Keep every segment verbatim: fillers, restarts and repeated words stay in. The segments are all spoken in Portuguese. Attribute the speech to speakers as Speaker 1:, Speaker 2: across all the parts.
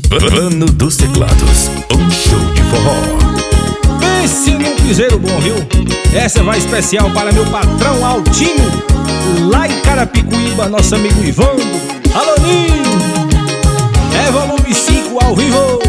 Speaker 1: Plano dos Teclados, um show de forró.
Speaker 2: Pense num piseiro bom, viu? Essa vai especial para meu patrão Altinho, lá em Carapicuíba, nosso amigo Ivando. Alô, Ninho! É volume cinco ao vivo.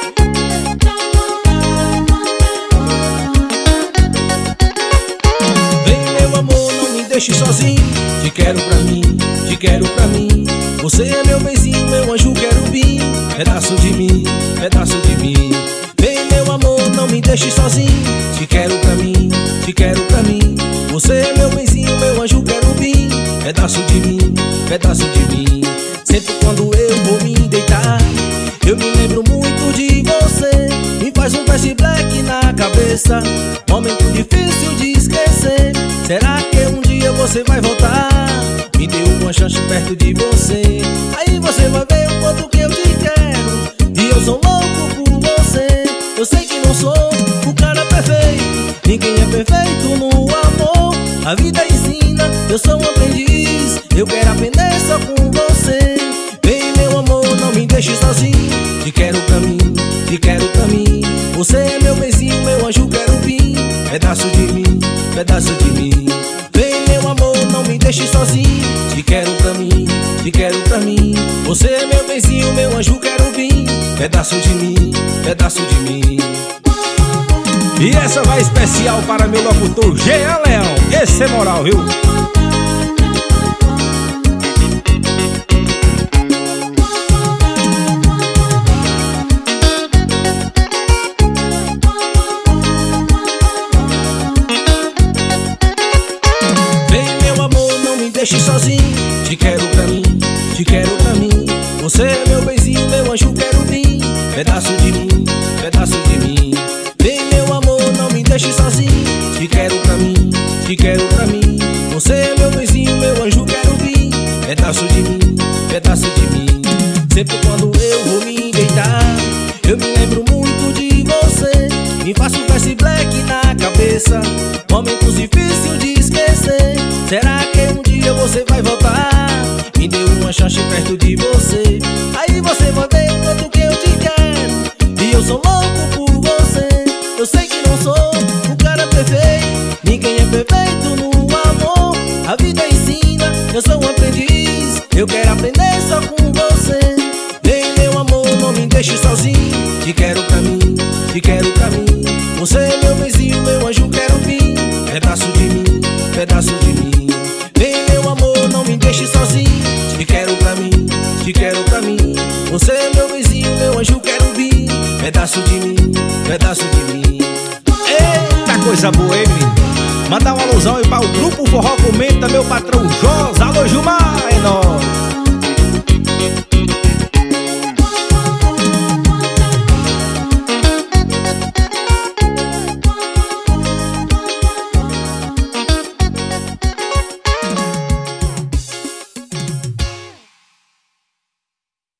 Speaker 2: Vem, meu amor, não me deixe sozinho. Te quero pra mim, te quero pra mim. Você é meu benzinho, meu anjo querubim. Pedaço de mim, pedaço de mim. Vem, meu amor, não me deixe sozinho. Te quero pra mim, te quero pra mim. Você é meu benzinho, meu anjo querubim. Pedaço de mim, pedaço de mim. Sempre quando eu vou me deitar, eu me lembro muito de você. Me faz um verse black na cabeça, momento difícil de esquecer. Será que um dia você vai voltar? Me dê uma chance perto de você. Aí você vai ver o quanto que eu te quero. E eu sou louco por você. Eu sei que não sou o cara perfeito, ninguém é perfeito no amor. A vida ensina, eu sou um aprendiz. Eu quero aprender só com você. Vem, meu amor, não me deixe sozinho. Te quero pra mim, te quero pra mim. Você é meu benzinho, meu anjo querubim. Pedaço de mim, pedaço de mim. Vem, meu amor, não me deixe sozinho. Te quero pra mim, te quero pra mim. Você é meu benzinho, meu anjo querubim. Pedaço de mim, pedaço de mim. E essa vai especial para meu locutor Jean Leão. Esse é moral, viu? Deixe sozinho, te quero pra mim, te quero pra mim. Você é meu benzinho, meu anjo querubim. Pedaço de mim, pedaço de mim. Vem, meu amor, não me deixe sozinho. Te quero pra mim, te quero pra mim. Você é meu benzinho, meu anjo querubim. Pedaço de mim, pedaço de mim. Sempre quando eu vou me deitar, eu me lembro muito de você. Me faço um verse black na cabeça, momentos difíceis de esquecer. Será que um dia você vai voltar? Me dê uma chance perto de você. Aí você vai ver o quanto que eu te quero. E eu sou louco por você. Eu sei que não sou o cara perfeito, ninguém é perfeito no amor. A vida ensina, eu sou um aprendiz. Eu quero aprender só com você. Vem, meu amor, não me deixe sozinho. Te quero pra mim, te quero pra mim. Você é meu benzinho, meu anjo querubim. Pedaço de mim, pedaço de mim. Vem, meu amor, não me deixe sozinho. Te quero pra mim, te quero pra mim. Você é meu benzinho, meu anjo querubim. Pedaço de mim, pedaço de mim. Eita coisa boa, hein, menino? Manda um alusão aí para o Grupo Forró Comenta, meu patrão Jos. Alô, Gilmar, é nóis.